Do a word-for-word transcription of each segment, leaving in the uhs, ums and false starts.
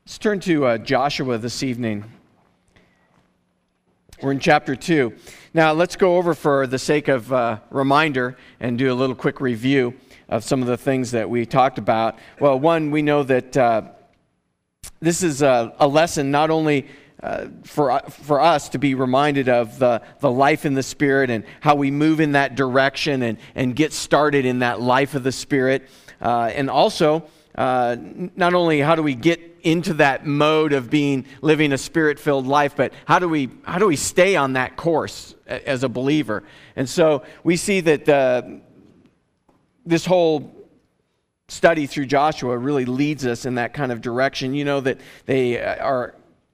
Let's turn to uh, Joshua this evening. We're in chapter two. Now, let's go over, for the sake of uh, reminder, and do a little quick review of some of the things that we talked about. Well, one, we know that uh, this is a, a lesson not only uh, for for us to be reminded of the, the life in the Spirit and how we move in that direction and, and get started in that life of the Spirit, uh, and also uh, not only how do we get into that mode of being living a Spirit-filled life, but how do we how do we stay on that course as a believer? And so we see that uh, this whole study through Joshua really leads us in that kind of direction. You know that they are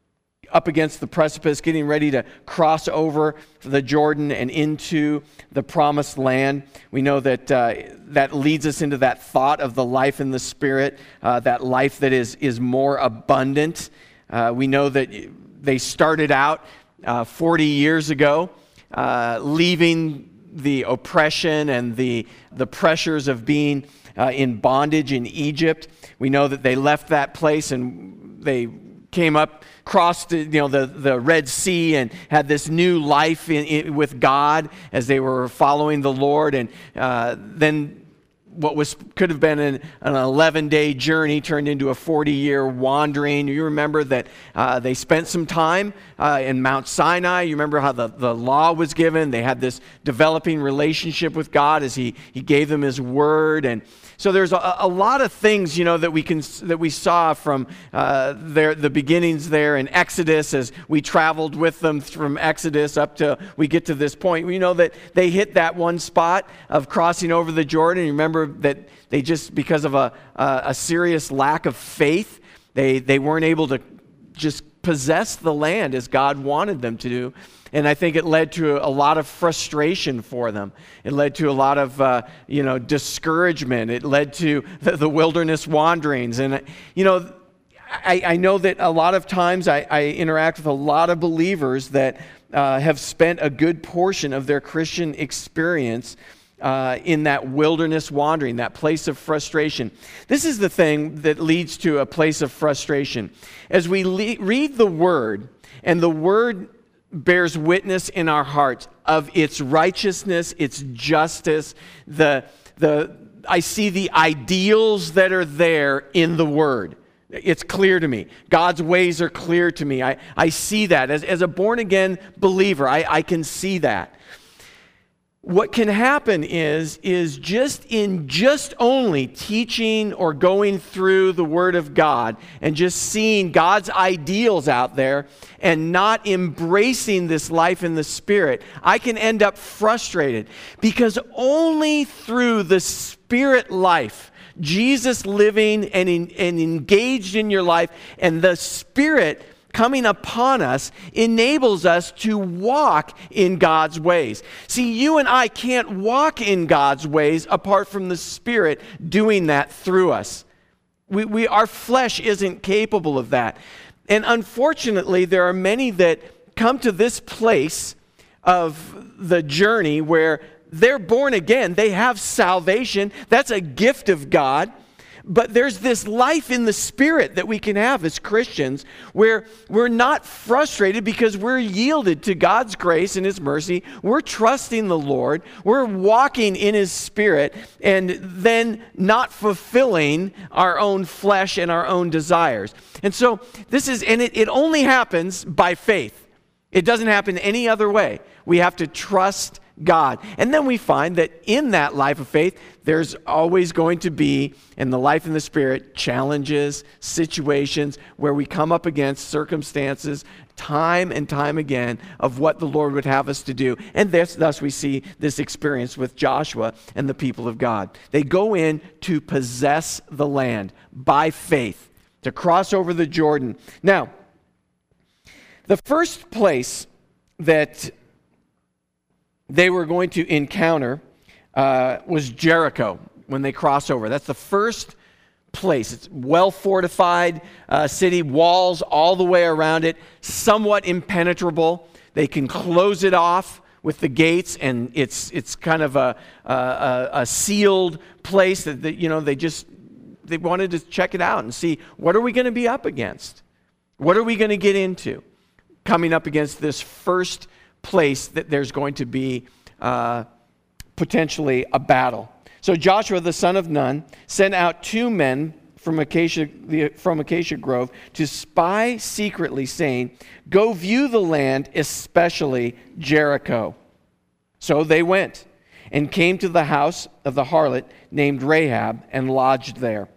up against the precipice, getting ready to cross over the Jordan and into the promised land. We know that uh, that leads us into that thought of the life in the Spirit, uh, that life that is, is more abundant. Uh, we know that they started out uh, forty years ago, uh, leaving the oppression and the, the pressures of being uh, in bondage in Egypt. We know that they left that place and they came up, crossed you know the, the Red Sea, and had this new life in, in, with God as they were following the Lord. And uh, then what was could have been an, an eleven-day journey turned into a forty-year wandering. You remember that uh, they spent some time uh, in Mount Sinai. You remember how the, the law was given. They had this developing relationship with God as He He gave them His Word. And so there's a, a lot of things, you know, that we can that we saw from uh, their the beginnings there in Exodus as we traveled with them from Exodus up to we get to this point. We know that they hit that one spot of crossing over the Jordan. You remember that they just, because of a a, a serious lack of faith, they they weren't able to just possess the land as God wanted them to do. And I think it led to a lot of frustration for them. It led to a lot of, uh, you know, discouragement. It led to the, the wilderness wanderings. And, you know, I, I know that a lot of times I, I interact with a lot of believers that uh, have spent a good portion of their Christian experience uh, in that wilderness wandering, that place of frustration. This is the thing that leads to a place of frustration. As we le- read the Word, and the Word bears witness in our hearts of its righteousness, its justice. The, the, I see the ideals that are there in the Word. It's clear to me. God's ways are clear to me. I, I see that. As, as a born-again believer, I, I can see that. What can happen is, is just in just only teaching or going through the Word of God and just seeing God's ideals out there and not embracing this life in the Spirit, I can end up frustrated, because only through the Spirit life, Jesus living and, in, and engaged in your life, and the Spirit coming upon us enables us to walk in God's ways. See, you and I can't walk in God's ways apart from the Spirit doing that through us. We, we, our flesh isn't capable of that. And unfortunately, there are many that come to this place of the journey where they're born again. They have salvation. That's a gift of God. But there's this life in the Spirit that we can have as Christians where we're not frustrated because we're yielded to God's grace and His mercy. We're trusting the Lord. We're walking in His Spirit and then not fulfilling our own flesh and our own desires. And so this is, and it, it only happens by faith. It doesn't happen any other way. We have to trust God. And then we find that in that life of faith, there's always going to be, in the life in the Spirit, challenges, situations where we come up against circumstances time and time again of what the Lord would have us to do. And this, thus we see this experience with Joshua and the people of God. They go in to possess the land by faith, to cross over the Jordan. Now, the first place that they were going to encounter uh, was Jericho when they cross over. That's the first place. It's well fortified uh, city, walls all the way around it, somewhat impenetrable. They can close it off with the gates, and it's it's kind of a a, a sealed place that, that you know they just they wanted to check it out and see what are we going to be up against. What are we going to get into coming up against this first place that there's going to be uh, potentially a battle? So Joshua the son of Nun sent out two men from Acacia, from Acacia Grove to spy secretly, saying, "Go view the land, especially Jericho." So they went and came to the house of the harlot named Rahab and lodged there.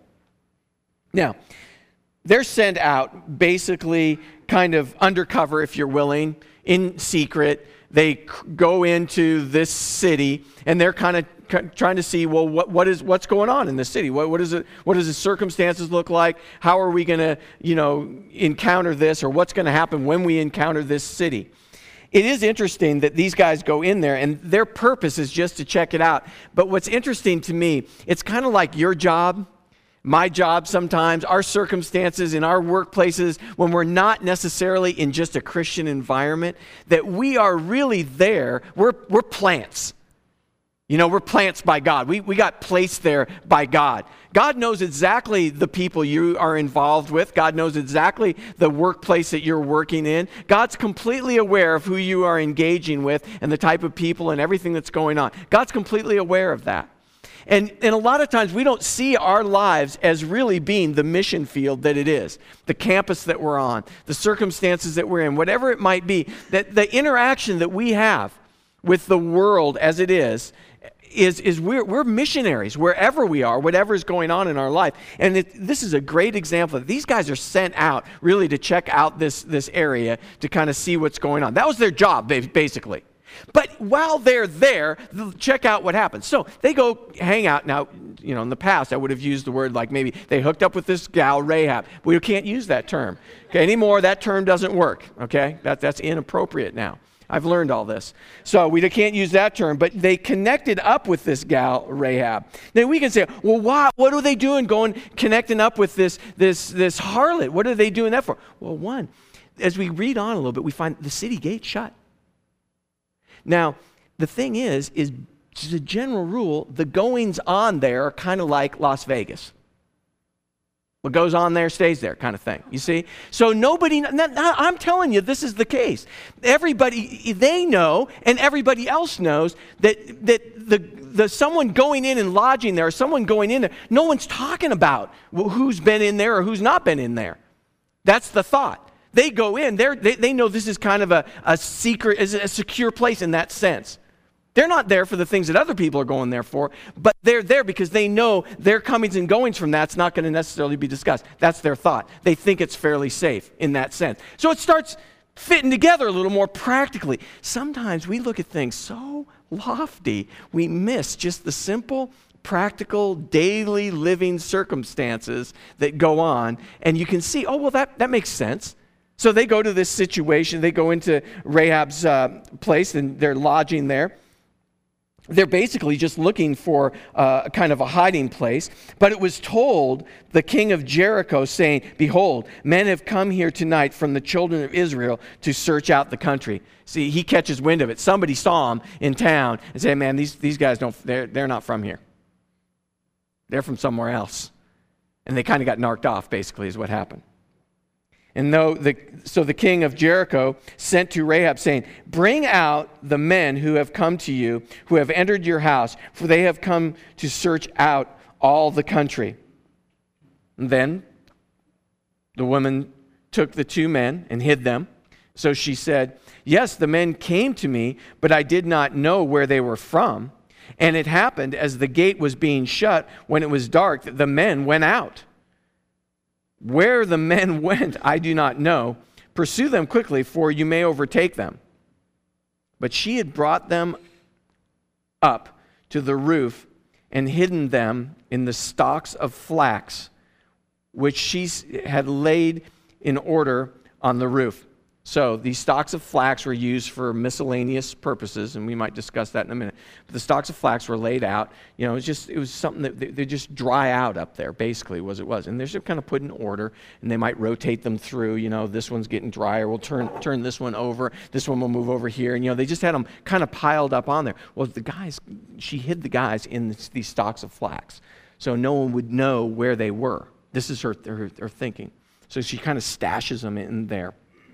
Now, they're sent out basically kind of undercover, if you're willing, in secret. They go into this city and they're kind of trying to see, well, what, what is what's going on in the city? What, what is it? What does the circumstances look like? How are we going to, you know, encounter this, or what's going to happen when we encounter this city? It is interesting that these guys go in there and their purpose is just to check it out. But what's interesting to me, it's kind of like your job, my job sometimes, our circumstances in our workplaces, when we're not necessarily in just a Christian environment, that we are really there. We're, we're plants. You know, we're plants by God. We, we got placed there by God. God knows exactly the people you are involved with. God knows exactly the workplace that you're working in. God's completely aware of who you are engaging with and the type of people and everything that's going on. God's completely aware of that. And, and a lot of times we don't see our lives as really being the mission field that it is, the campus that we're on, the circumstances that we're in, whatever it might be, that the interaction that we have with the world as it is, is, is we're, we're missionaries wherever we are, whatever is going on in our life. And it, this is a great example. These guys are sent out really to check out this, this area to kind of see what's going on. That was their job, basically. But while they're there, they'll check out what happens. So they go hang out. Now, you know, in the past, I would have used the word like maybe they hooked up with this gal, Rahab. We can't use that term. Okay, anymore, that term doesn't work. Okay, that, that's inappropriate now. I've learned all this. So we can't use that term, but they connected up with this gal, Rahab. Now we can say, well, why, what are they doing going, connecting up with this, this, this harlot? What are they doing that for? Well, one, as we read on a little bit, we find the city gate shut. Now, the thing is, is as a general rule, the goings on there are kind of like Las Vegas. What goes on there stays there kind of thing, you see? So nobody, I'm telling you, this is the case. Everybody, they know, and everybody else knows that, that the, the someone going in and lodging there, or someone going in there, no one's talking about who's been in there or who's not been in there. That's the thought. They go in, they they know this is kind of a, a secret, a secure place in that sense. They're not there for the things that other people are going there for, but they're there because they know their comings and goings from that's not going to necessarily be discussed. That's their thought. They think it's fairly safe in that sense. So it starts fitting together a little more practically. Sometimes we look at things so lofty, we miss just the simple, practical, daily living circumstances that go on, and you can see, oh, well, that, that makes sense. So they go to this situation. They go into Rahab's uh, place, and they're lodging there. They're basically just looking for uh, kind of a hiding place. But it was told the king of Jericho, saying, "Behold, men have come here tonight from the children of Israel to search out the country." See, he catches wind of it. Somebody saw him in town and said, "Man, these, these guys don't, they're, they're not from here. They're from somewhere else." And they kind of got narked off, basically, is what happened. And though the, so the king of Jericho sent to Rahab, saying, "Bring out the men who have come to you, who have entered your house, for they have come to search out all the country." And then the woman took the two men and hid them. So she said, "Yes, the men came to me, but I did not know where they were from. And it happened as the gate was being shut, when it was dark, that the men went out. Where the men went, I do not know. Pursue them quickly, for you may overtake them." But she had brought them up to the roof and hidden them in the stalks of flax, which she had laid in order on the roof. So these stalks of flax were used for miscellaneous purposes, and we might discuss that in a minute. But the stalks of flax were laid out. You know, it was just it was something that they, they just dry out up there. Basically, was it was, and they're just kind of put in order, and they might rotate them through. You know, this one's getting drier. We'll turn turn this one over. This one will move over here, and you know, they just had them kind of piled up on there. Well, the guys, she hid the guys in this, these stalks of flax, so no one would know where they were. This is her her, her thinking. So she kind of stashes them in there.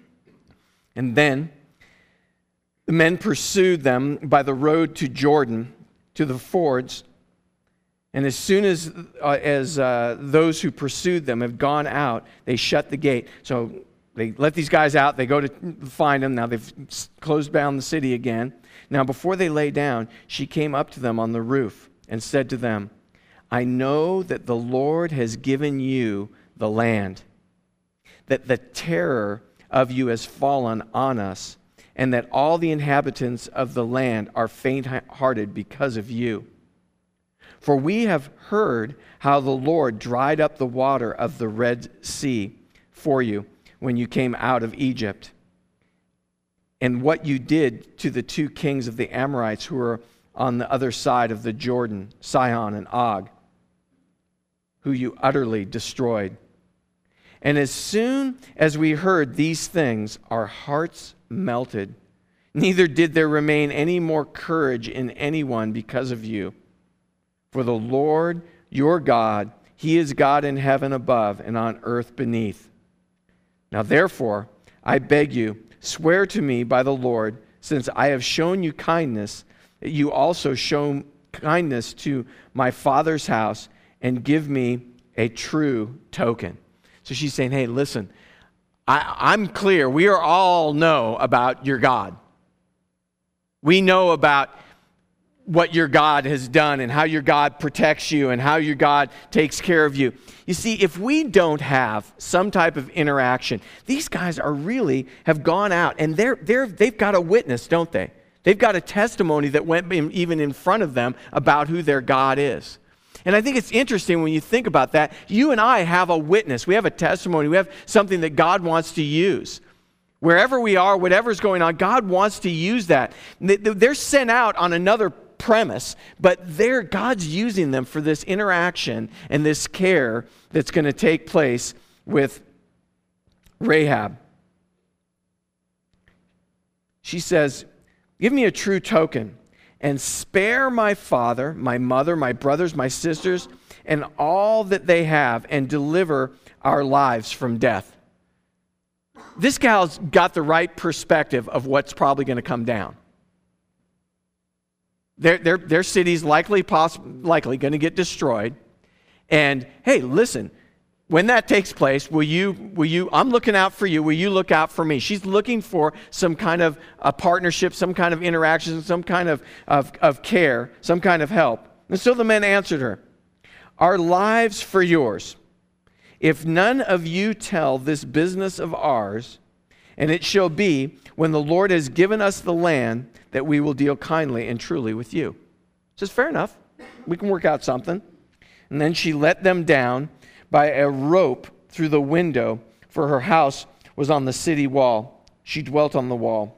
And then the men pursued them by the road to Jordan, to the fords. And as soon as, uh, as uh, those who pursued them have gone out, they shut the gate. So they let these guys out. They go to find them. Now they've closed down the city again. Now before they lay down, she came up to them on the roof and said to them, I know that the Lord has given you the land, that the terror of you has fallen on us, and that all the inhabitants of the land are faint-hearted because of you. For we have heard how the Lord dried up the water of the Red Sea for you when you came out of Egypt, and what you did to the two kings of the Amorites who were on the other side of the Jordan, Sihon and Og, who you utterly destroyed. And as soon as we heard these things, our hearts melted. Neither did there remain any more courage in anyone because of you. For the Lord, your God, He is God in heaven above and on earth beneath. Now therefore, I beg you, swear to me by the Lord, since I have shown you kindness, that you also show kindness to my father's house, and give me a true token. So she's saying, hey, listen, I, I'm clear. We are all know about your God. We know about what your God has done and how your God protects you and how your God takes care of you. You see, if we don't have some type of interaction, these guys are really have gone out and they're, they're, they've got a witness, don't they? They've got a testimony that went in, even in front of them about who their God is. And I think it's interesting when you think about that. You and I have a witness. We have a testimony. We have something that God wants to use. Wherever we are, whatever's going on, God wants to use that. They're sent out on another premise, but they're, God's using them for this interaction and this care that's going to take place with Rahab. She says, give me a true token and spare my father, my mother, my brothers, my sisters, and all that they have, and deliver our lives from death. This gal's got the right perspective of what's probably going to come down. Their, their, their city's likely, poss- likely going to get destroyed. And hey, listen, when that takes place, will you, will you, I'm looking out for you, will you look out for me? She's looking for some kind of a partnership, some kind of interaction, some kind of, of, of care, some kind of help. And so the men answered her, our lives for yours. If none of you tell this business of ours, and it shall be when the Lord has given us the land that we will deal kindly and truly with you. Says, fair enough. We can work out something. And then she let them down by a rope through the window, for her house was on the city wall. She dwelt on the wall.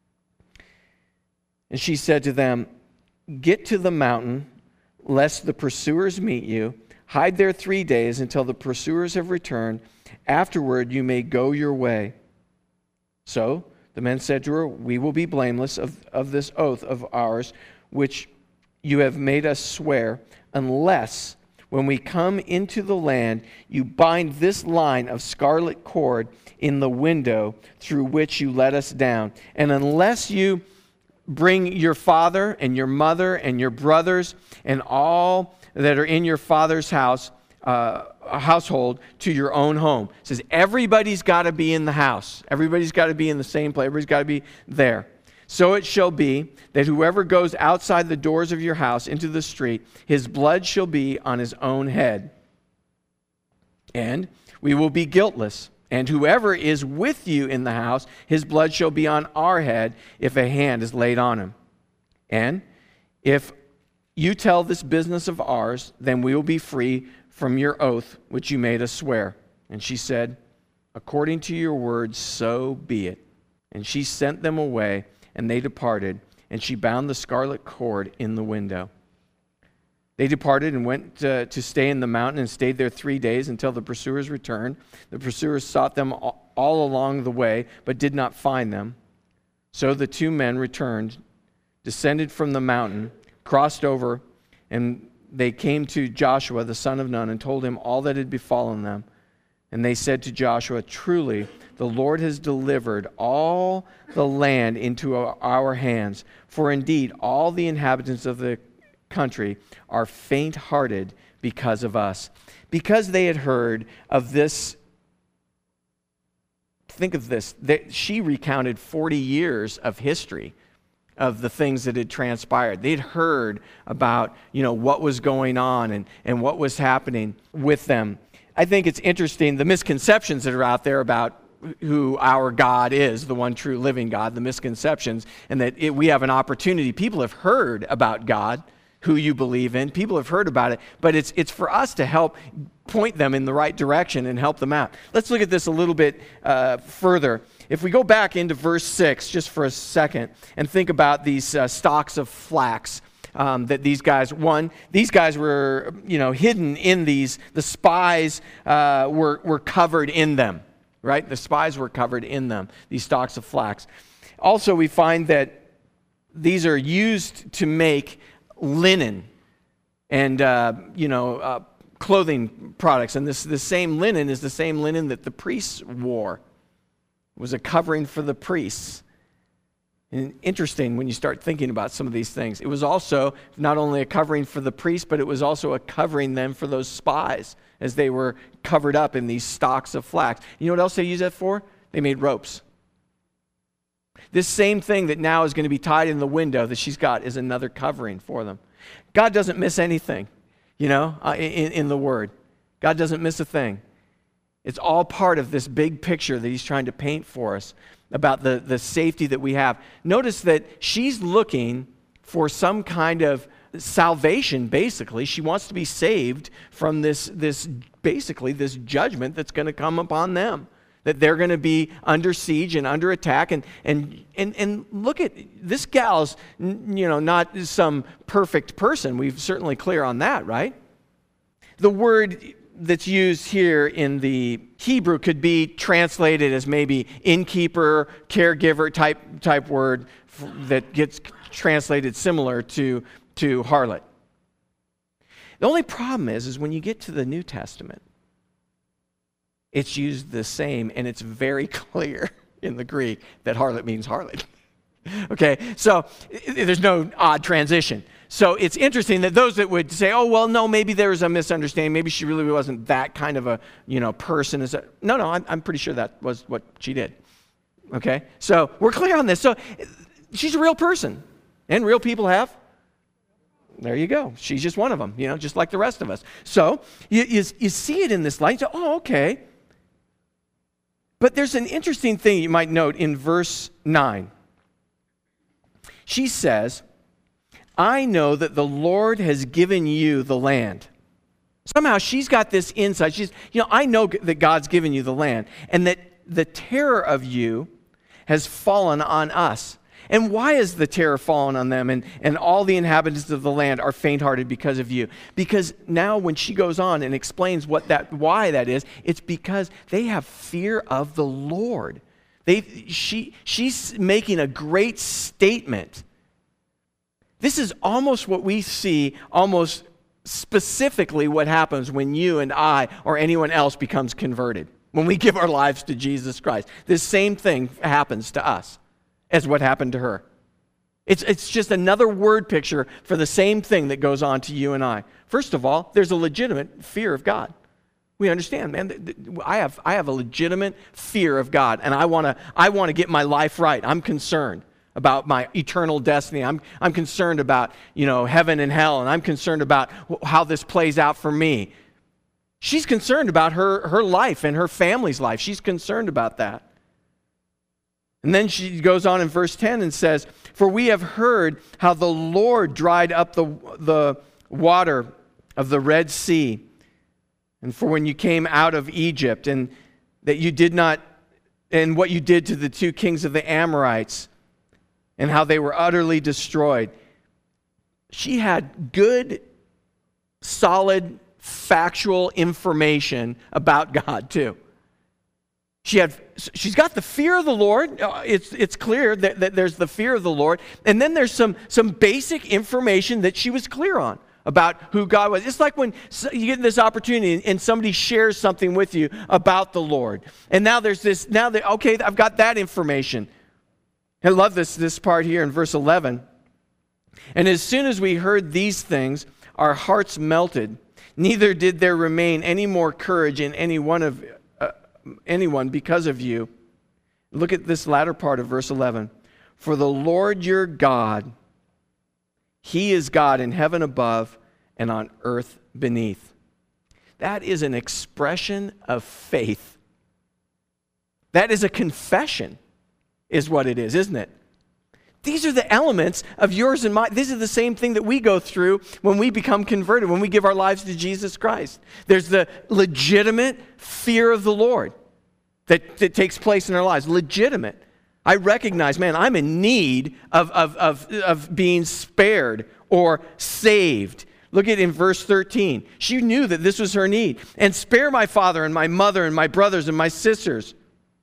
And she said to them, get to the mountain, lest the pursuers meet you. Hide there three days until the pursuers have returned. Afterward you may go your way. So the men said to her, we will be blameless of, of this oath of ours, which you have made us swear, unless when we come into the land, you bind this line of scarlet cord in the window through which you let us down. And unless you bring your father and your mother and your brothers and all that are in your father's house, uh, household to your own home. It says everybody's got to be in the house. Everybody's got to be in the same place. Everybody's got to be there. So it shall be that whoever goes outside the doors of your house into the street, his blood shall be on his own head. And we will be guiltless. And whoever is with you in the house, his blood shall be on our head if a hand is laid on him. And if you tell this business of ours, then we will be free from your oath which you made us swear. And she said, according to your words, so be it. And she sent them away, and they departed, and she bound the scarlet cord in the window. They departed and went uh, to stay in the mountain and stayed there three days until the pursuers returned. The pursuers sought them all, all along the way, but did not find them. So the two men returned, descended from the mountain, crossed over, and they came to Joshua, the son of Nun, and told him all that had befallen them. And they said to Joshua, truly, the Lord has delivered all the land into our hands. For indeed, all the inhabitants of the country are faint-hearted because of us. Because they had heard of this, think of this, that she recounted forty years of history of the things that had transpired. They'd heard about, you know, what was going on and, and what was happening with them. I think it's interesting, the misconceptions that are out there about who our God is, the one true living God, the misconceptions, and that it, we have an opportunity. People have heard about God, who you believe in. People have heard about it, but it's it's for us to help point them in the right direction and help them out. Let's look at this a little bit uh, further. If we go back into verse six just for a second and think about these uh, stalks of flax um, that these guys, one, these guys were, you know, hidden in these, the spies uh, were, were covered in them, right? The spies were covered in them, these stalks of flax. Also, we find that these are used to make linen and, uh, you know, uh, clothing products. And this the same linen is the same linen that the priests wore. It was a covering for the priests. And interesting when you start thinking about some of these things. It was also not only a covering for the priests, but it was also a covering them for those spies as they were covered up in these stalks of flax. You know what else they used that for? They made ropes. This same thing that now is going to be tied in the window that she's got is another covering for them. God doesn't miss anything, you know, uh, in, in the Word. God doesn't miss a thing. It's all part of this big picture that he's trying to paint for us about the, the safety that we have. Notice that she's looking for some kind of salvation, basically. She wants to be saved from this, this basically, this judgment that's going to come upon them. That they're going to be under siege and under attack. And, and, and, and look at, this gal's, you know, not some perfect person. We're certainly clear on that, right? The word that's used here in the Hebrew could be translated as maybe innkeeper, caregiver type type word that gets translated similar to, to harlot. The only problem is, is when you get to the New Testament, it's used the same, and it's very clear in the Greek that harlot means harlot. Okay, so there's no odd transition. So it's interesting that those that would say, oh, well, no, maybe there was a misunderstanding. Maybe she really wasn't that kind of a, you know, person. Is that? No, no, I'm, I'm pretty sure that was what she did. Okay, so we're clear on this. So she's a real person, and real people have. There you go. She's just one of them, you know, just like the rest of us. So you, you, you see it in this light. So, oh, okay. But there's an interesting thing you might note in verse nine. She says, I know that the Lord has given you the land. Somehow she's got this insight. She's, you know, I know that God's given you the land and that the terror of you has fallen on us. And why has the terror fallen on them? And, and all the inhabitants of the land are faint-hearted because of you. Because now when she goes on and explains what that, why that is, it's because they have fear of the Lord. They, she, she's making a great statement. This is almost what we see, almost specifically what happens when you and I or anyone else becomes converted. When we give our lives to Jesus Christ. This same thing happens to us as what happened to her. It's, it's just another word picture for the same thing that goes on to you and I. First of all, there's a legitimate fear of God. We understand, man. I have, I have a legitimate fear of God, and I want to I want to get my life right. I'm concerned about my eternal destiny. I'm, I'm concerned about, you know, heaven and hell, and I'm concerned about how this plays out for me. She's concerned about her, her life and her family's life. She's concerned about that. And then she goes on in verse ten and says, for we have heard how the Lord dried up the, the water of the Red Sea, and for when you came out of Egypt, and that you did not, and what you did to the two kings of the Amorites, and how they were utterly destroyed. She had good, solid, factual information about God too. She had, she's got the fear of the Lord. It's, it's clear that, that there's the fear of the Lord. And then there's some, some basic information that she was clear on. about who God was. It's like when you get this opportunity and somebody shares something with you about the Lord. And now there's this, now that, okay, I've got that information. I love this, this part here in verse eleven. And as soon as we heard these things, our hearts melted. Neither did there remain any more courage in any one of uh, anyone because of you. Look at this latter part of verse eleven. For the Lord your God, He is God in heaven above and on earth beneath. That is an expression of faith. That is a confession, is what it is, isn't it? These are the elements of yours and mine. This is the same thing that we go through when we become converted, when we give our lives to Jesus Christ. There's the legitimate fear of the Lord that, that takes place in our lives. Legitimate. I recognize, man, I'm in need of, of, of, of being spared or saved. Look at in verse thirteen. She knew that this was her need. And spare my father and my mother and my brothers and my sisters.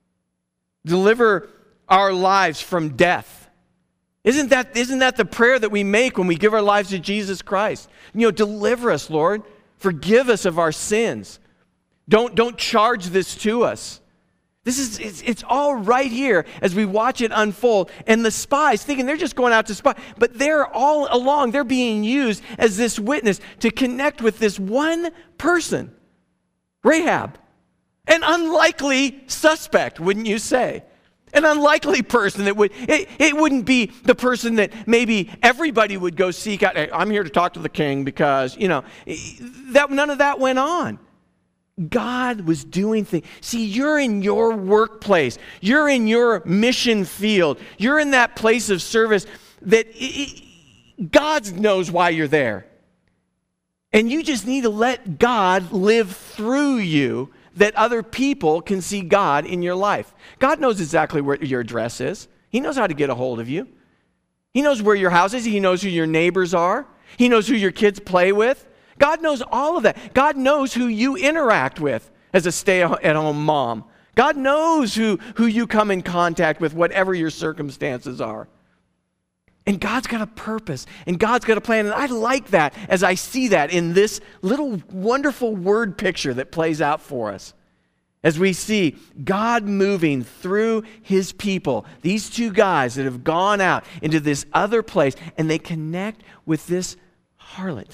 Deliver our lives from death. Isn't that, isn't that the prayer that we make when we give our lives to Jesus Christ? You know, deliver us, Lord. Forgive us of our sins. Don't, don't charge this to us. This is, it's, it's all right here as we watch it unfold. And the spies, thinking they're just going out to spy, but they're all along, they're being used as this witness to connect with this one person, Rahab. An unlikely suspect, wouldn't you say? An unlikely person that would, it, it wouldn't be the person that maybe everybody would go seek out. Hey, I'm here to talk to the king because, you know, that none of that went on. God was doing things. See, you're in your workplace. You're in your mission field. You're in that place of service that it, it, God knows why you're there. And you just need to let God live through you, that other people can see God in your life. God knows exactly where your address is. He knows how to get a hold of you. He knows where your house is. He knows who your neighbors are. He knows who your kids play with. God knows all of that. God knows who you interact with as a stay-at-home mom. God knows who, who you come in contact with, whatever your circumstances are. And God's got a purpose, and God's got a plan, and I like that as I see that in this little wonderful word picture that plays out for us. As we see God moving through His people, these two guys that have gone out into this other place, and they connect with this harlot.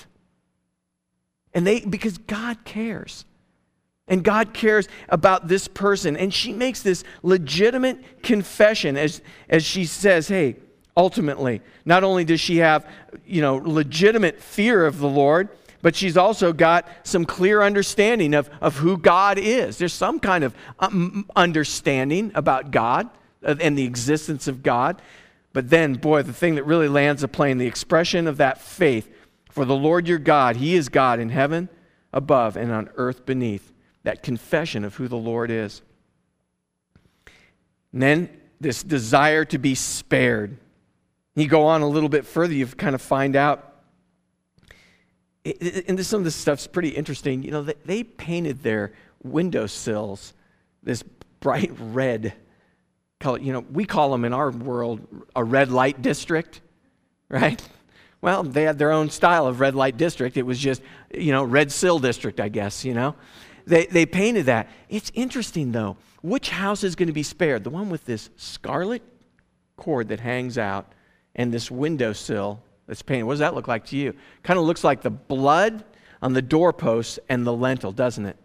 And they, because God cares. And God cares about this person. And she makes this legitimate confession as, as she says, hey, ultimately, not only does she have, you know, legitimate fear of the Lord, but she's also got some clear understanding of, of who God is. There's some kind of um, understanding about God and the existence of God. But then, boy, the thing that really lands the plane, the expression of that faith, for the Lord your God, He is God in heaven above and on earth beneath. That confession of who the Lord is. And then this desire to be spared. You go on a little bit further, you kind of find out, and some of this stuff's pretty interesting. You know, they, they painted their windowsills this bright red color. You know, we call them in our world a red light district, right? Well, they had their own style of red light district. It was just, you know, red sill district, I guess, you know. They, they painted that. It's interesting, though. Which house is going to be spared? The one with this scarlet cord that hangs out and this windowsill that's painted. What does that look like to you? Kind of looks like the blood on the doorposts and the lintel, doesn't it?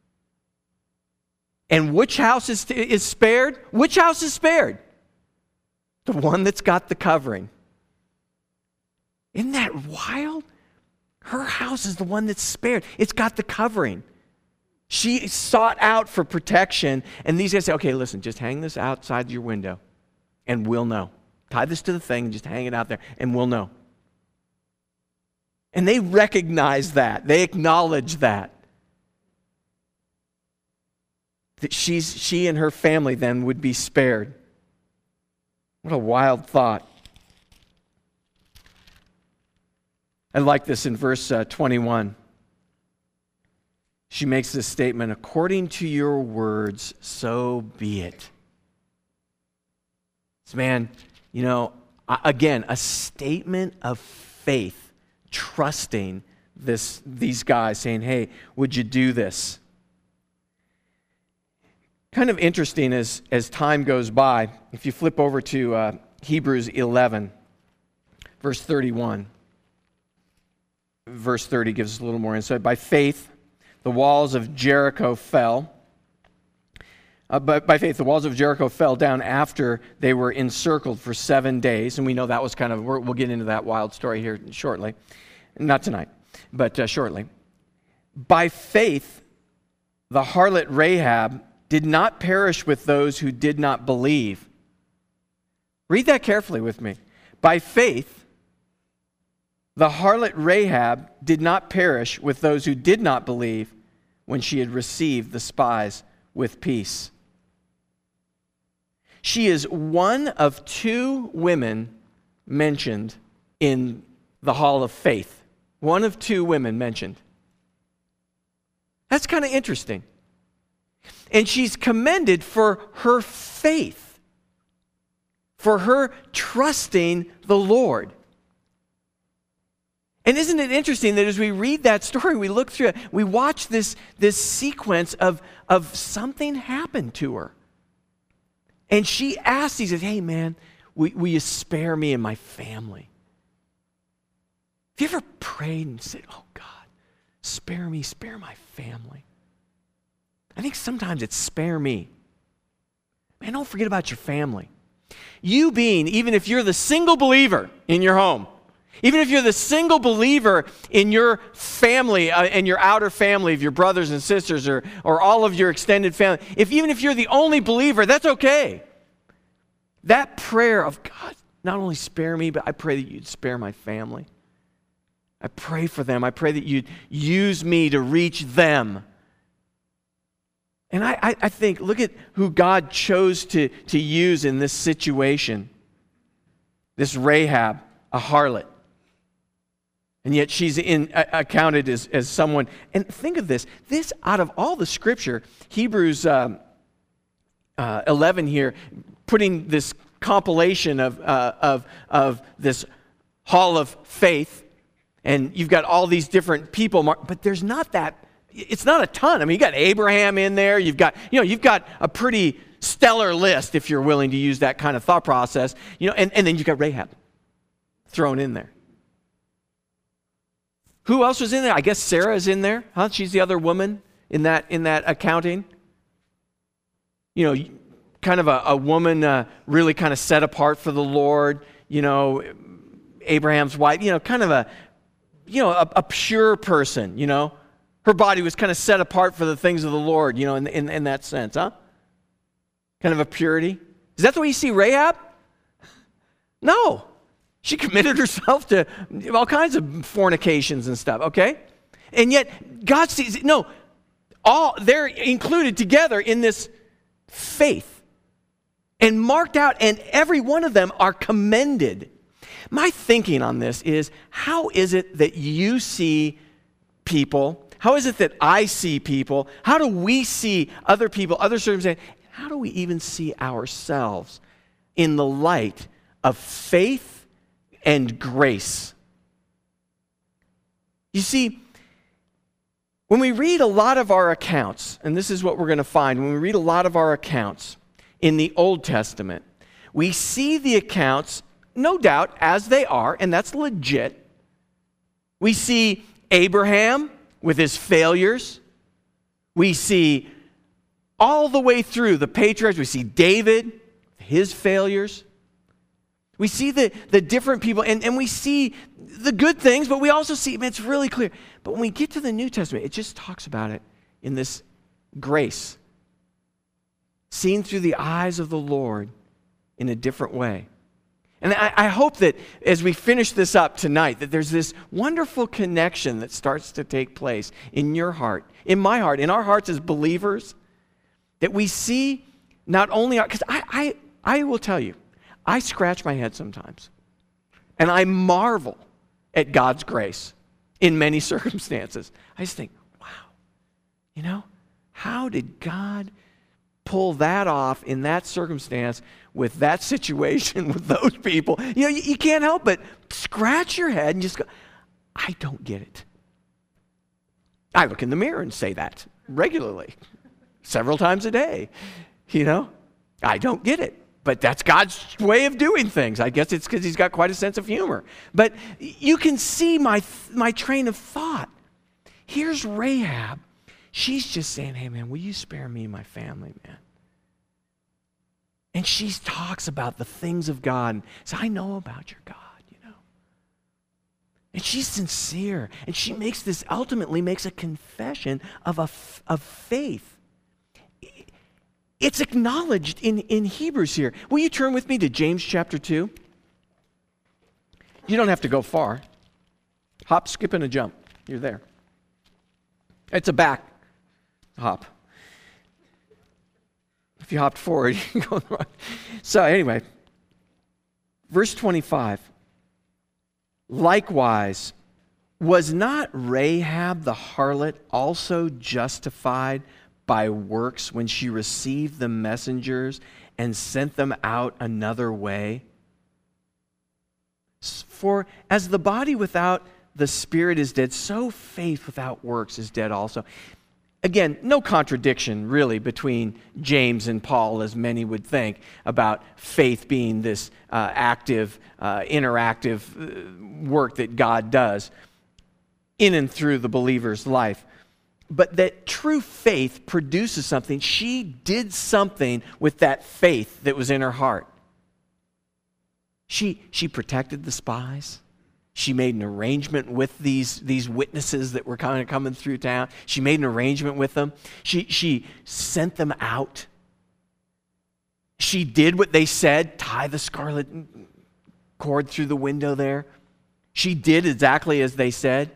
And which house is, is spared? Which house is spared? The one that's got the covering. Isn't that wild? Her house is the one that's spared. It's got the covering. She sought out for protection, and these guys say, okay, listen, just hang this outside your window, and we'll know. Tie this to the thing and just hang it out there, and we'll know. And they recognize that. They acknowledge that. That she's, she and her family then would be spared. What a wild thought. I like this in verse uh, twenty-one. She makes this statement, according to your words, so be it. So man, you know, again, a statement of faith, trusting this, these guys saying, hey, would you do this? Kind of interesting as, as time goes by, if you flip over to uh, Hebrews eleven, verse thirty-one. Verse thirty gives us a little more insight. By faith, the walls of Jericho fell. Uh, but by faith, the walls of Jericho fell down after they were encircled for seven days. And we know that was kind of, we'll get into that wild story here shortly. Not tonight, but uh, shortly. By faith, the harlot Rahab did not perish with those who did not believe. Read that carefully with me. By faith, the harlot Rahab did not perish with those who did not believe when she had received the spies with peace. She is one of two women mentioned in the Hall of Faith. One of two women mentioned. That's kind of interesting. And she's commended for her faith, for her trusting the Lord. And isn't it interesting that as we read that story, we look through it, we watch this, this sequence of, of something happened to her. And she asked, he said, hey man, will, will you spare me and my family? Have you ever prayed and said, oh God, spare me, spare my family? I think sometimes it's spare me. Man, don't forget about your family. You being, even if you're the single believer in your home, even if you're the single believer in your family, uh, in your outer family of your brothers and sisters or, or all of your extended family, if even if you're the only believer, that's okay. That prayer of God, not only spare me, but I pray that you'd spare my family. I pray for them. I pray that you'd use me to reach them. And I, I, I think, look at who God chose to, to use in this situation. This Rahab, a harlot. And yet she's in, uh, accounted as, as someone. And think of this. This, out of all the Scripture, Hebrews um, uh, eleven here, putting this compilation of, uh, of, of this hall of faith, and you've got all these different people, but there's not that, it's not a ton. I mean, you got Abraham in there, you've got, you know, you've got a pretty stellar list if you're willing to use that kind of thought process, you know, and, and then you've got Rahab thrown in there. Who else was in there? I guess Sarah is in there, huh? She's the other woman in that in that accounting. You know, kind of a, a woman uh, really kind of set apart for the Lord. You know, Abraham's wife. You know, kind of a you know a, a pure person. You know, her body was kind of set apart for the things of the Lord. You know, in in, in that sense, huh? Kind of a purity. Is that the way you see Rahab? No. She committed herself to all kinds of fornications and stuff, okay? And yet, God sees, no, all they're included together in this faith and marked out, and every one of them are commended. My thinking on this is, how is it that you see people? How is it that I see people? How do we see other people, other circumstances? How do we even see ourselves in the light of faith and grace? You see, when we read a lot of our accounts, and this is what we're going to find, when we read a lot of our accounts in the Old Testament, we see the accounts, no doubt, as they are, and that's legit. We see Abraham with his failures. We see all the way through the patriarchs. We see David, his failures. We see the, the different people, and, and we see the good things, but we also see, man, it's really clear. But when we get to the New Testament, it just talks about it in this grace, seen through the eyes of the Lord in a different way. And I, I hope that as we finish this up tonight, that there's this wonderful connection that starts to take place in your heart, in my heart, in our hearts as believers, that we see not only, because I, I, I will tell you, I scratch my head sometimes, and I marvel at God's grace in many circumstances. I just think, wow, you know, how did God pull that off in that circumstance with that situation with those people? You know, you, you can't help but scratch your head and just go, I don't get it. I look in the mirror and say that regularly, several times a day. You know, I don't get it, but that's God's way of doing things. I guess it's because he's got quite a sense of humor. But you can see my, my train of thought. Here's Rahab. She's just saying, hey, man, will you spare me and my family, man? And she talks about the things of God and says, I know about your God, you know. And she's sincere. And she makes this, ultimately makes a confession of, a, of faith. It's acknowledged in, in Hebrews here. Will you turn with me to James chapter two? You don't have to go far. Hop, skip, and a jump. You're there. It's a back hop. If you hopped forward, you can go wrong. So anyway, verse twenty-five. Likewise, was not Rahab the harlot also justified by works when she received the messengers and sent them out another way? For as the body without the spirit is dead, so faith without works is dead also. Again, no contradiction really between James and Paul, as many would think, about faith being this uh, active, uh, interactive uh, work that God does in and through the believer's life. But that true faith produces something. She did something with that faith that was in her heart. She, she protected the spies. She made an arrangement with these, these witnesses that were kind of coming through town. She made an arrangement with them. She, she sent them out. She did what they said, tie the scarlet cord through the window there. She did exactly as they said.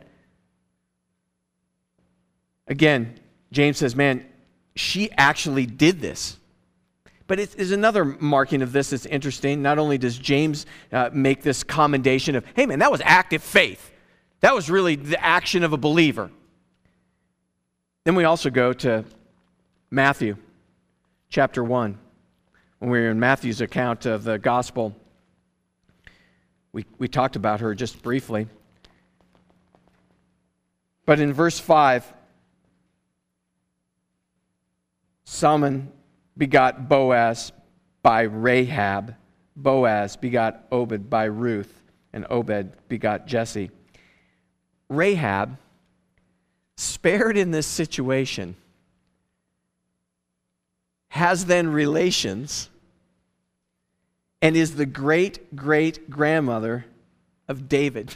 Again, James says, man, she actually did this. But it is another marking of this that's interesting. Not only does James uh, make this commendation of, hey man, that was active faith. That was really the action of a believer. Then we also go to Matthew chapter one. When we were in Matthew's account of the gospel, we, we talked about her just briefly. But in verse five, Solomon begot Boaz by Rahab. Boaz begot Obed by Ruth, and Obed begot Jesse. Rahab, spared in this situation, has then relations and is the great-great-grandmother of David.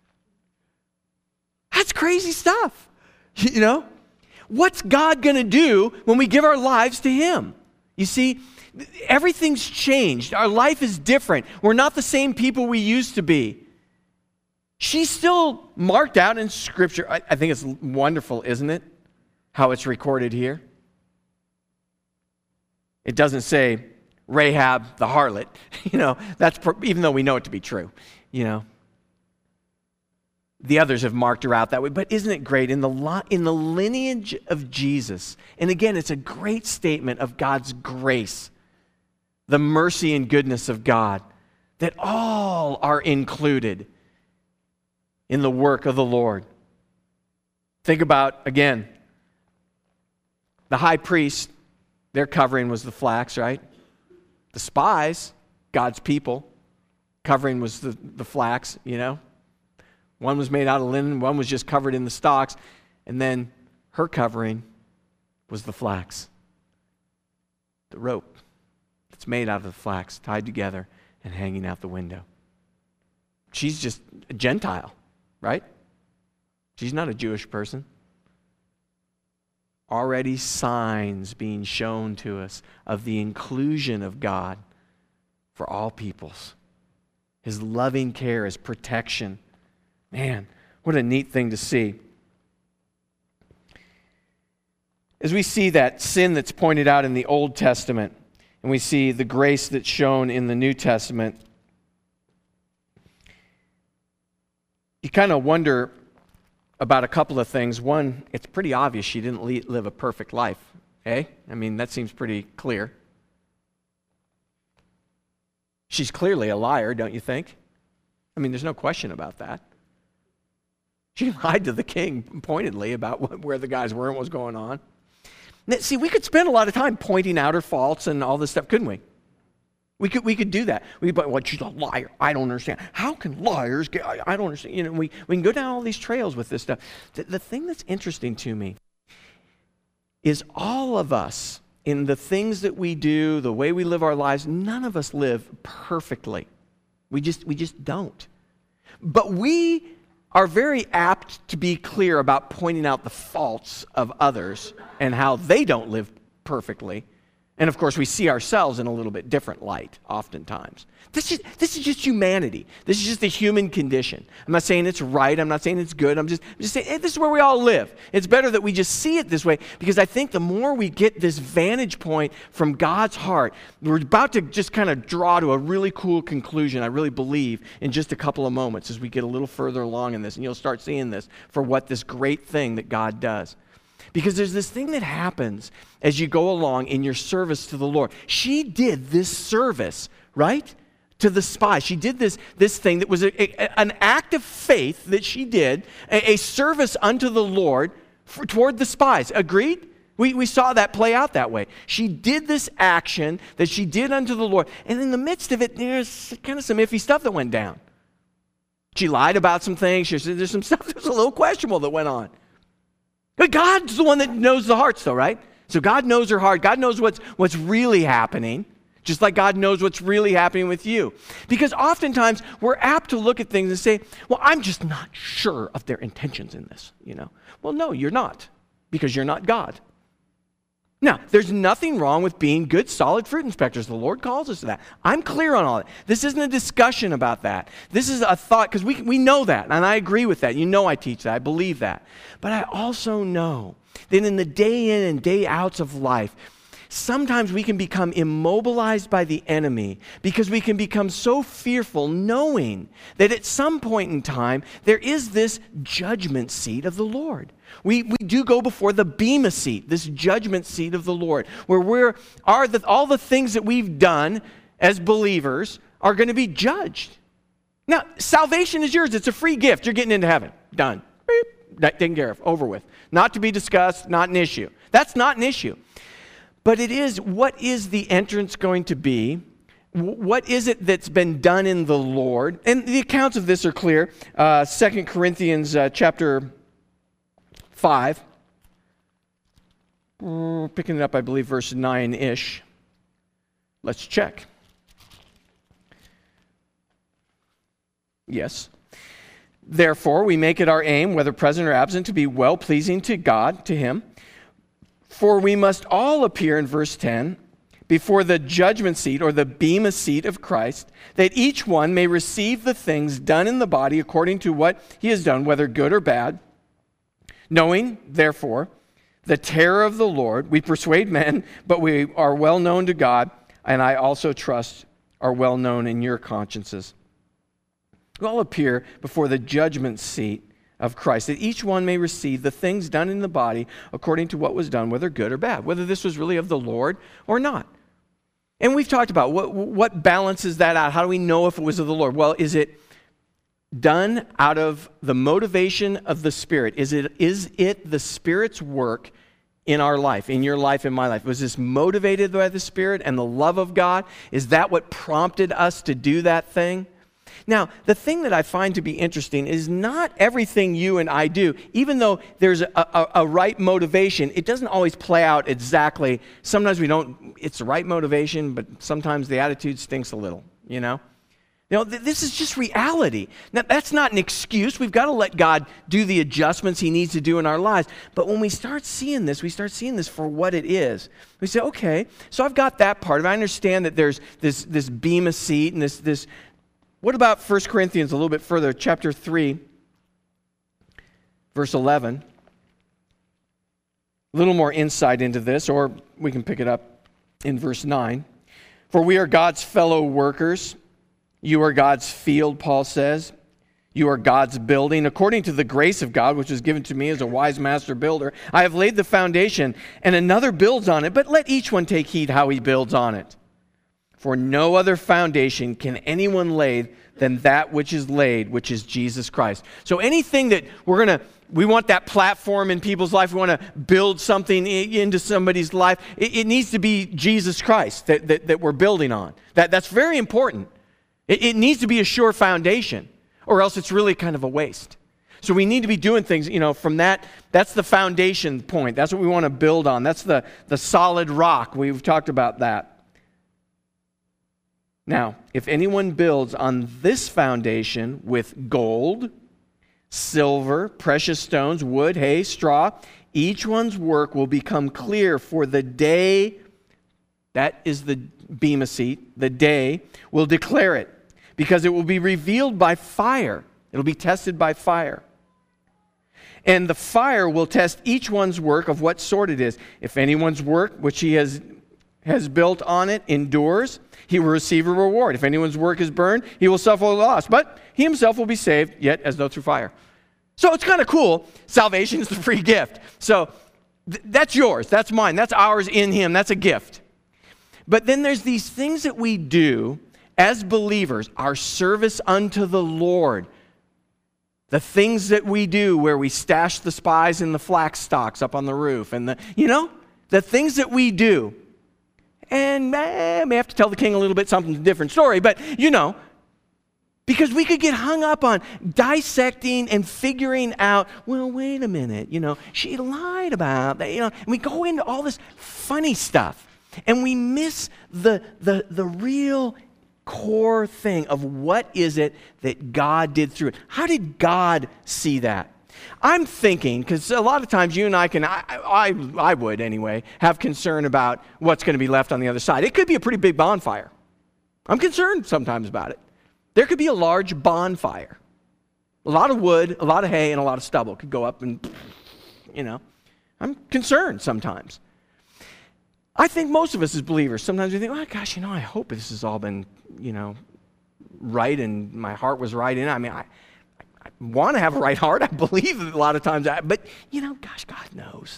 That's crazy stuff, you know? What's God going to do when we give our lives to Him? You see, everything's changed. Our life is different. We're not the same people we used to be. She's still marked out in Scripture. I, I think it's wonderful, isn't it? How it's recorded here. It doesn't say Rahab the harlot. You know, that's even though we know it to be true. You know, the others have marked her out that way. But isn't it great in the in the lineage of Jesus? And again, it's a great statement of God's grace, the mercy and goodness of God, that all are included in the work of the Lord. Think about, again, the high priest, their covering was the flax, right? The spies, God's people, covering was the, the flax, you know? One was made out of linen, one was just covered in the stalks, and then her covering was the flax. The rope that's made out of the flax, tied together and hanging out the window. She's just a Gentile, right? She's not a Jewish person. Already signs being shown to us of the inclusion of God for all peoples. His loving care, His protection. Man, what a neat thing to see. As we see that sin that's pointed out in the Old Testament, and we see the grace that's shown in the New Testament, you kind of wonder about a couple of things. One, it's pretty obvious she didn't live a perfect life. Eh? I mean, that seems pretty clear. She's clearly a liar, don't you think? I mean, there's no question about that. She lied to the king pointedly about what, where the guys were and what was going on. Now, see, we could spend a lot of time pointing out her faults and all this stuff, couldn't we? We could we could do that. We but well, she's a liar. I don't understand. How can liars get? I, I don't understand. You know, we we can go down all these trails with this stuff. The, the thing that's interesting to me is all of us in the things that we do, the way we live our lives. None of us live perfectly. We just we just don't. But we are very apt to be clear about pointing out the faults of others and how they don't live perfectly. And of course, we see ourselves in a little bit different light, oftentimes. This is, this is just humanity. This is just the human condition. I'm not saying it's right. I'm not saying it's good. I'm just, I'm just saying hey, this is where we all live. It's better that we just see it this way, because I think the more we get this vantage point from God's heart, we're about to just kind of draw to a really cool conclusion, I really believe, in just a couple of moments as we get a little further along in this. And you'll start seeing this for what this great thing that God does. Because there's this thing that happens as you go along in your service to the Lord. She did this service, right, to the spies. She did this, this thing that was a, a, an act of faith that she did, a, a service unto the Lord for, toward the spies. Agreed? We, we saw that play out that way. She did this action that she did unto the Lord. And in the midst of it, there's kind of some iffy stuff that went down. She lied about some things. She said there's some stuff that was a little questionable that went on. But God's the one that knows the hearts, though, right? So God knows her heart. God knows what's, what's really happening, just like God knows what's really happening with you. Because oftentimes we're apt to look at things and say, well, I'm just not sure of their intentions in this, you know. Well, no, you're not, because you're not God. Now, there's nothing wrong with being good, solid fruit inspectors. The Lord calls us to that. I'm clear on all that. This isn't a discussion about that. This is a thought, because we, we know that, and I agree with that. You know I teach that. I believe that. But I also know that in the day in and day outs of life, sometimes we can become immobilized by the enemy because we can become so fearful knowing that at some point in time, there is this judgment seat of the Lord. We, we do go before the bema seat, this judgment seat of the Lord, where we're, are the, all the things that we've done as believers are going to be judged. Now, salvation is yours. It's a free gift. You're getting into heaven. Done. Beep. Taken care of. Over with. Not to be discussed. Not an issue. That's not an issue. But it is, what is the entrance going to be? What is it that's been done in the Lord? And the accounts of this are clear. Uh, Second Corinthians uh, chapter five. We're picking it up, I believe, verse nine-ish. Let's check. Yes. Therefore, we make it our aim, whether present or absent, to be well-pleasing to God, to Him. For we must all appear, in verse ten, before the judgment seat or the bema seat of Christ, that each one may receive the things done in the body according to what he has done, whether good or bad. Knowing, therefore, the terror of the Lord, we persuade men, but we are well known to God, and I also trust are well known in your consciences. We all appear before the judgment seat of Christ, that each one may receive the things done in the body according to what was done, whether good or bad, whether this was really of the Lord or not. And we've talked about what, what balances that out. How do we know if it was of the Lord? Well, is it done out of the motivation of the Spirit? Is it, is it the Spirit's work in our life, in your life, in my life? Was this motivated by the Spirit and the love of God? Is that what prompted us to do that thing? Now, the thing that I find to be interesting is not everything you and I do, even though there's a, a, a right motivation, it doesn't always play out exactly. Sometimes we don't, it's the right motivation, but sometimes the attitude stinks a little, you know? You know, th- this is just reality. Now, that's not an excuse. We've got to let God do the adjustments He needs to do in our lives. But when we start seeing this, we start seeing this for what it is. We say, okay, so I've got that part of it. I understand that there's this, this bema seat and this, this. What about First Corinthians a little bit further, chapter three, verse eleven? A little more insight into this, or we can pick it up in verse nine. For we are God's fellow workers. You are God's field, Paul says. You are God's building. According to the grace of God, which was given to me as a wise master builder, I have laid the foundation, and another builds on it, but let each one take heed how he builds on it. For no other foundation can anyone lay than that which is laid, which is Jesus Christ. So anything that we're going to, we want that platform in people's life, we want to build something into somebody's life, it, it needs to be Jesus Christ that, that, that we're building on. That, that's very important. It, it needs to be a sure foundation, or else it's really kind of a waste. So we need to be doing things, you know, from that, that's the foundation point. That's what we want to build on. That's the, the solid rock. We've talked about that. Now, if anyone builds on this foundation with gold, silver, precious stones, wood, hay, straw, each one's work will become clear, for the day, that is the bema seat, the day will declare it, because it will be revealed by fire. It'll be tested by fire. And the fire will test each one's work of what sort it is. If anyone's work, which he has, has built on it, endures, he will receive a reward. If anyone's work is burned, he will suffer loss. But he himself will be saved, yet as though through fire. So it's kind of cool. Salvation is the free gift. So th- that's yours. That's mine. That's ours in him. That's a gift. But then there's these things that we do as believers, our service unto the Lord. The things that we do where we stash the spies in the flax stalks up on the roof. And the, you know, the things that we do. And eh, I may have to tell the king a little bit something different story, but you know, because we could get hung up on dissecting and figuring out, well, wait a minute, you know, she lied about that, you know, and we go into all this funny stuff, and we miss the the the real core thing of what is it that God did through it. How did God see that? I'm thinking, because a lot of times you and I can, I, I, I would anyway, have concern about what's going to be left on the other side. It could be a pretty big bonfire. I'm concerned sometimes about it. There could be a large bonfire. A lot of wood, a lot of hay, and a lot of stubble could go up and, you know, I'm concerned sometimes. I think most of us as believers, sometimes we think, oh gosh, you know, I hope this has all been, you know, right and my heart was right in it. I mean, I, I want to have a right heart. I believe a lot of times, I, but, you know, gosh, God knows.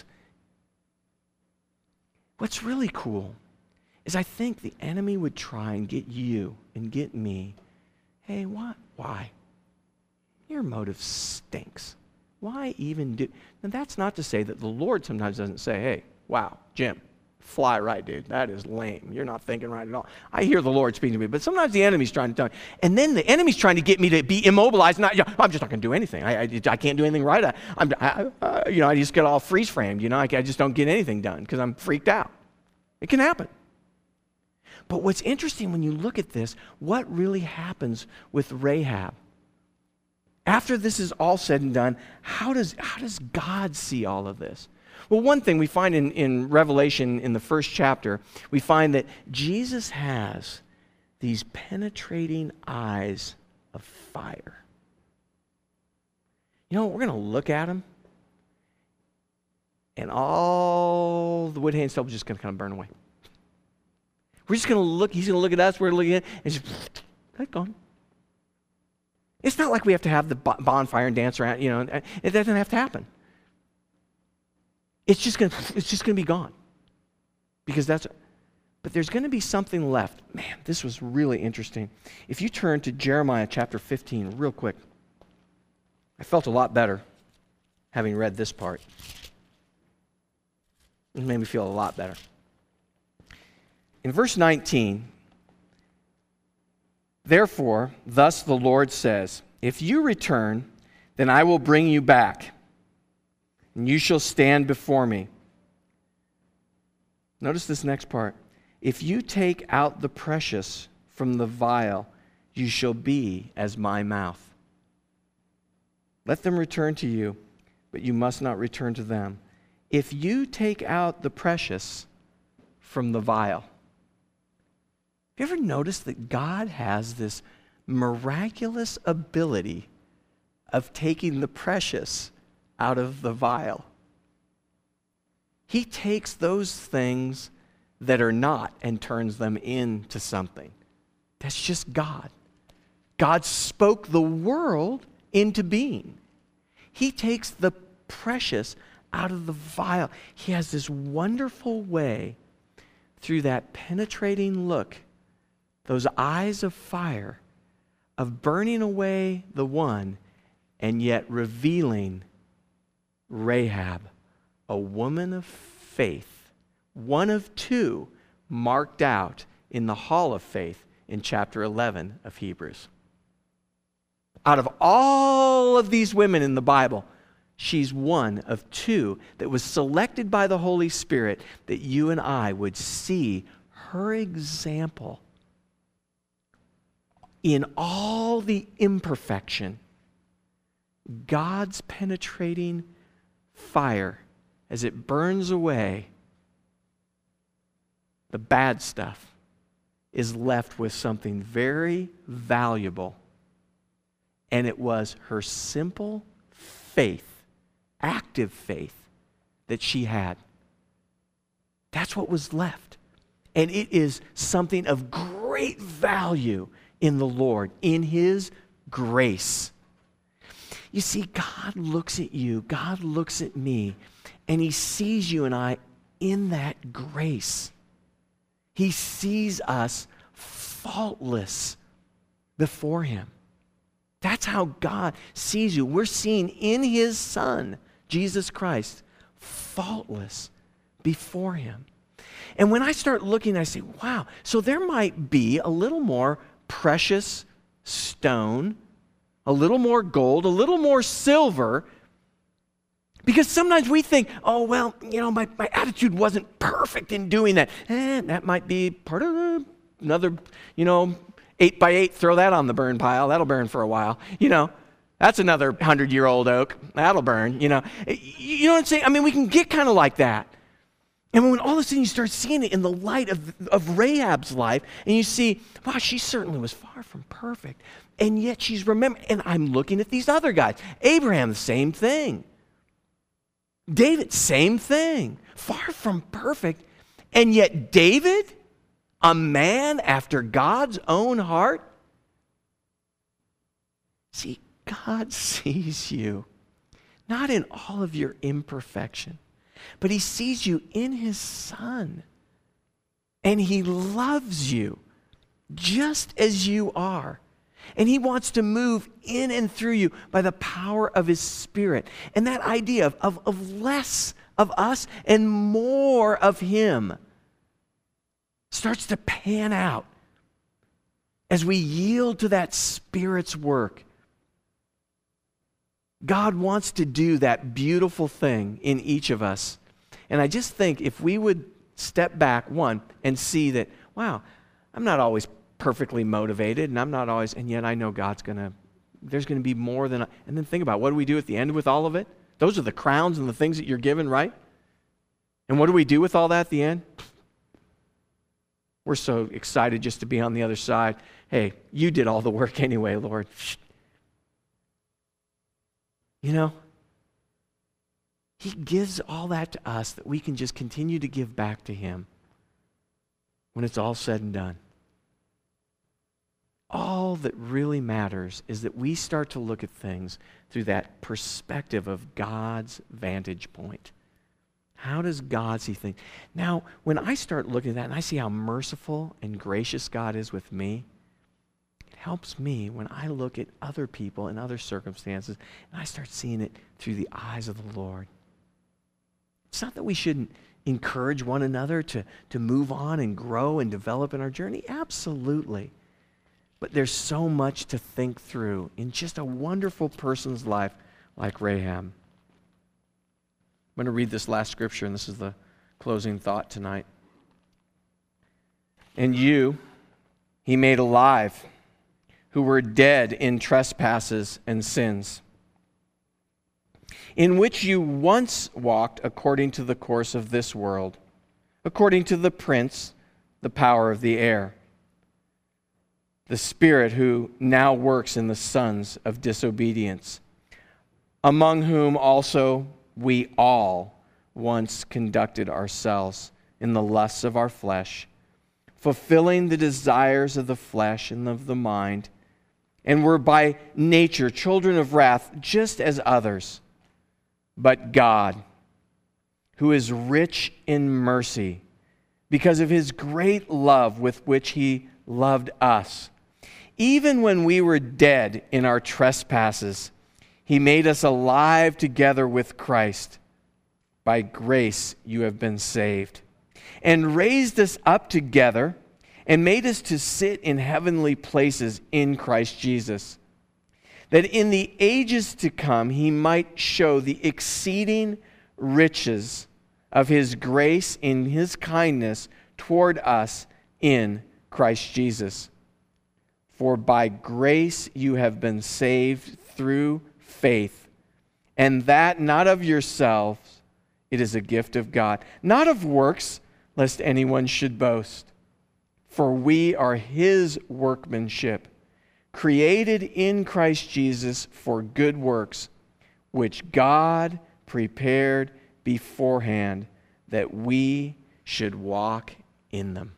What's really cool is I think the enemy would try and get you and get me, hey, what? Why? Your motive stinks. Why even do? And that's not to say that the Lord sometimes doesn't say, hey, wow, Jim, fly right, dude. That is lame. You're not thinking right at all. I hear the Lord speaking to me, but sometimes the enemy's trying to tell me. And then the enemy's trying to get me to be immobilized. Not, you know, I'm just not going to do anything. I, I, I can't do anything right. I, I'm, I, uh, you know, I just get all freeze framed. You know, I, I just don't get anything done because I'm freaked out. It can happen. But what's interesting when you look at this, what really happens with Rahab? After this is all said and done, how does, how does God see all of this? Well, one thing we find in, in Revelation in the first chapter, we find that Jesus has these penetrating eyes of fire. You know, we're going to look at him, and all the wood, hay, and stubble is just going to kind of burn away. We're just going to look, he's going to look at us, we're going to look at him, and just, that's gone. It's not like we have to have the bonfire and dance around, you know, it doesn't have to happen. It's just going to, it's just going to be gone. Because that's, but there's going to be something left. Man, this was really interesting. If you turn to Jeremiah chapter fifteen real quick, I felt a lot better having read this part. It made me feel a lot better. In verse nineteen, therefore, thus the Lord says, if you return, then I will bring you back, and you shall stand before me. Notice this next part. If you take out the precious from the vial, you shall be as my mouth. Let them return to you, but you must not return to them. If you take out the precious from the vial. Have you ever noticed that God has this miraculous ability of taking the precious out of the vial? He takes those things that are not and turns them into something. That's just God. God spoke the world into being. He takes the precious out of the vial. He has this wonderful way through that penetrating look those eyes of fire, of burning away the one and yet revealing Rahab, a woman of faith, one of two marked out in the hall of faith in chapter eleven of Hebrews. Out of all of these women in the Bible, she's one of two that was selected by the Holy Spirit that you and I would see her example in all the imperfection. God's penetrating fire, as it burns away the bad stuff, is left with something very valuable. And it was her simple faith, active faith that she had. That's what was left. And it is something of great value in the Lord, in His grace. You see, God looks at you, God looks at me, and He sees you and I in that grace. He sees us faultless before Him. That's how God sees you. We're seen in His Son, Jesus Christ, faultless before Him. And when I start looking, I say, wow, so there might be a little more precious stone, a little more gold, a little more silver, because sometimes we think, oh, well, you know, my, my attitude wasn't perfect in doing that. Eh, that might be part of another, you know, eight by eight, throw that on the burn pile. That'll burn for a while. You know, that's another hundred-year-old oak. That'll burn, you know. You know what I'm saying? I mean, we can get kind of like that. And when all of a sudden you start seeing it in the light of, of Rahab's life, and you see, wow, she certainly was far from perfect. And yet she's remembered. And I'm looking at these other guys. Abraham, the same thing. David, same thing. Far from perfect. And yet David, a man after God's own heart. See, God sees you, not in all of your imperfection, but He sees you in His Son. And He loves you just as you are. And He wants to move in and through you by the power of His Spirit. And that idea of, of, of less of us and more of Him starts to pan out as we yield to that Spirit's work. God wants to do that beautiful thing in each of us. And I just think if we would step back, one, and see that, wow, I'm not always perfectly motivated, and I'm not always, and yet I know God's going to, there's going to be more than, and then think about, what do we do at the end with all of it? Those are the crowns and the things that you're given, right? And what do we do with all that at the end? We're so excited just to be on the other side. Hey, you did all the work anyway, Lord. You know, He gives all that to us that we can just continue to give back to Him when it's all said and done. All that really matters is that we start to look at things through that perspective of God's vantage point. How does God see things? Now, when I start looking at that and I see how merciful and gracious God is with me, it helps me when I look at other people and other circumstances and I start seeing it through the eyes of the Lord. It's not that we shouldn't encourage one another to, to move on and grow and develop in our journey. Absolutely. But there's so much to think through in just a wonderful person's life like Rahab. I'm going to read this last scripture, and this is the closing thought tonight. And you He made alive, who were dead in trespasses and sins, in which you once walked according to the course of this world, according to the prince, the power of the air, the spirit who now works in the sons of disobedience, among whom also we all once conducted ourselves in the lusts of our flesh, fulfilling the desires of the flesh and of the mind, and were by nature children of wrath, just as others. But God, who is rich in mercy, because of His great love with which He loved us. Even when we were dead in our trespasses, He made us alive together with Christ. By grace you have been saved. And raised us up together and made us to sit in heavenly places in Christ Jesus, that in the ages to come He might show the exceeding riches of His grace in His kindness toward us in Christ Jesus. For by grace you have been saved through faith, and that not of yourselves, it is a gift of God, not of works, lest anyone should boast. For we are His workmanship, created in Christ Jesus for good works, which God prepared beforehand that we should walk in them.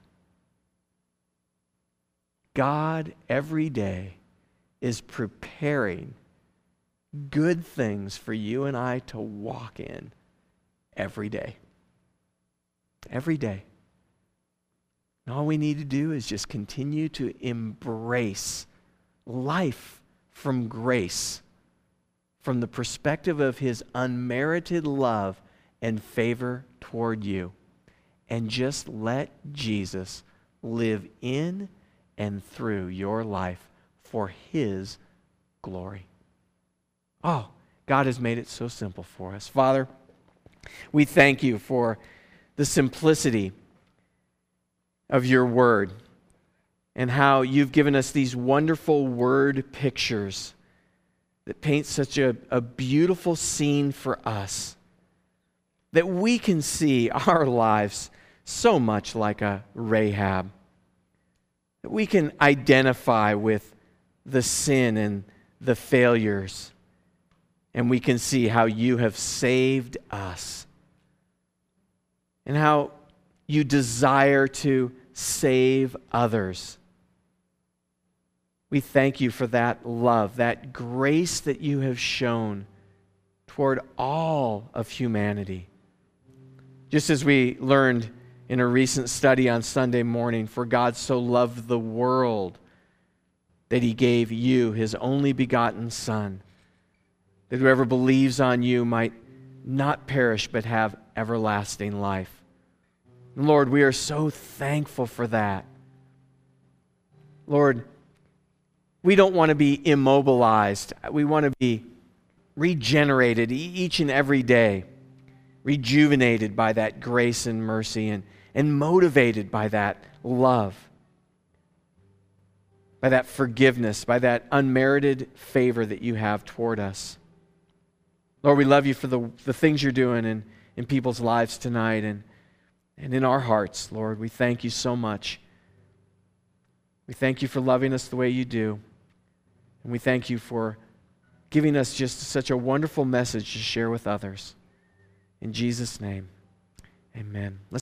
God every day is preparing good things for you and I to walk in every day. Every day. And all we need to do is just continue to embrace life from grace, from the perspective of His unmerited love and favor toward you. And just let Jesus live in and through your life for His glory. Oh, God has made it so simple for us. Father, we thank You for the simplicity of Your word and how You've given us these wonderful word pictures that paint such a, a beautiful scene for us, that we can see our lives so much like a Rahab, that we can identify with the sin and the failures, and we can see how You have saved us and how You desire to save others. We thank You for that love, that grace that You have shown toward all of humanity. Just as we learned in a recent study on Sunday morning, for God so loved the world that He gave You, His only begotten Son, that whoever believes on You might not perish but have everlasting life. And Lord, we are so thankful for that. Lord, we don't want to be immobilized. We want to be regenerated each and every day, rejuvenated by that grace and mercy, and, and motivated by that love, by that forgiveness, by that unmerited favor that You have toward us. Lord, we love You for the, the things You're doing in, in people's lives tonight and, and in our hearts, Lord. We thank You so much. We thank You for loving us the way You do. And we thank You for giving us just such a wonderful message to share with others. In Jesus' name, amen. Let's